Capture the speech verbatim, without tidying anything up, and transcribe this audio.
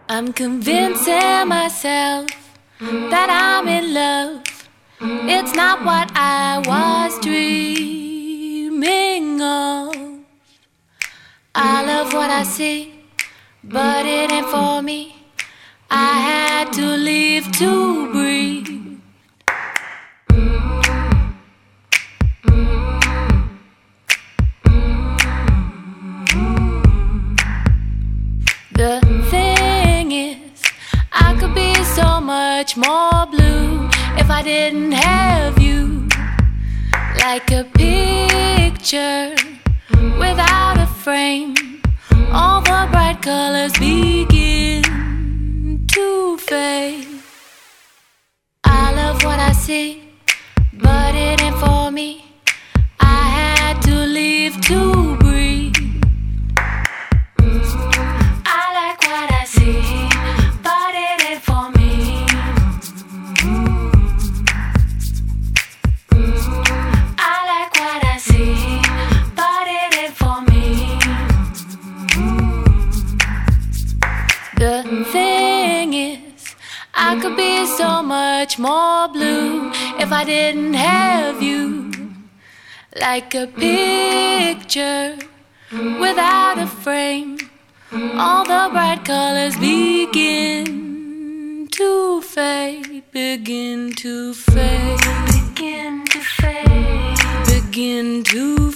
I'm convincing myself that I'm in love. It's not what I was dreaming of. I love what I see, but it ain't for me. I had to leave to breathe. The thing is, I could be so much more blue if I didn't have you. Like a picture without a frame, all the bright colors begin to fade. I love what I see, but it ain't for me. I had to leave to breathe. I like what I see, but it ain't for me. I like what I see, but it ain't for me. The thing is, I could be so much more blue if I didn't have you. Like a picture without a frame, all the bright colors begin to fade, begin to fade, begin to fade, begin to